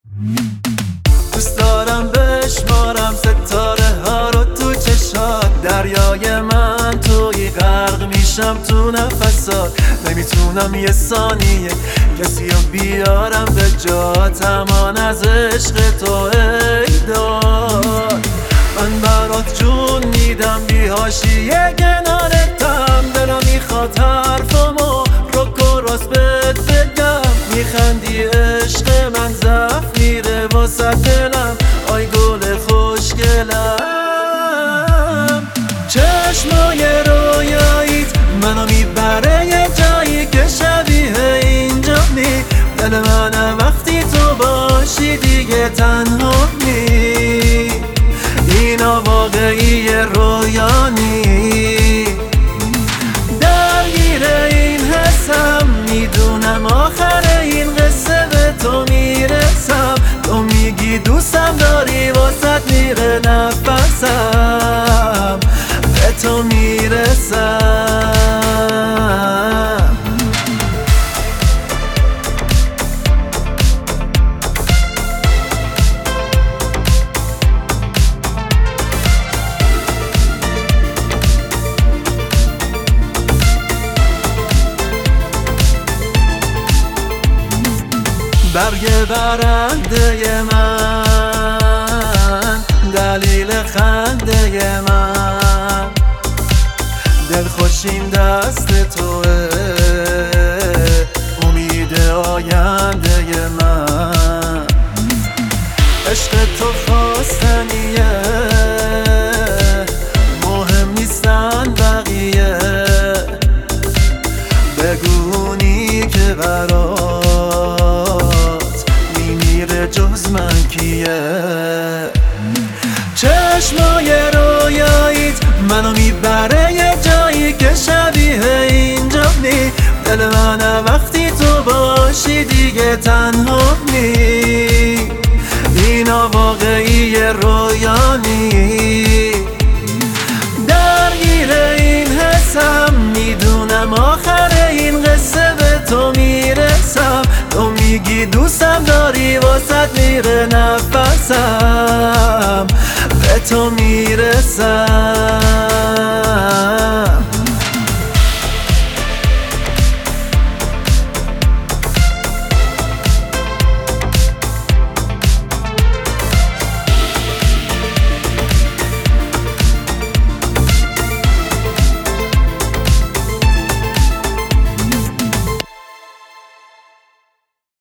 دوست دارم بشمارم ستاره ها رو تو چشات، دریای من توی غرق میشم تو نفسات. نمیتونم یه ثانیه کسی رو بیارم به جات، امان از عشق تو ای داد. من برات جون میدم بی حاشیه کنارتم، دلم میخواد حرفمو رک و راست بهت بگم. میخندی عشق من زف میره واسه دلم، آی گل خوشگلم. چشمای رویاییت منو میبره یه جایی که شبیه اینجا نی. دل من وقتی تو باشی دیگه تنها نی. اینا واقعی رویا نی. درگیر این حسم میدونم آخر این قصه به تو میرسم. تو میگی دوستم داری واسط میره نفسم، به تو میرسم. برگ برنده من، دلیل خنده من، دلخوشیم دست توه، امید آینده من. عشق تو خواستنیه، مهم نیستن بقیه. بگونی که برات میمیره جز من کیه. چشمای رویاییت منو میبره یه جایی که شبیه اینجا نی. دل من وقتی تو باشی دیگه تنها نی. اینا واقعی رویا نی. درگیر این حسم میدونم آخر این قصه به تو میرسم. تو میگی دوستم داری واسط میره نفسم، به تو میرسم.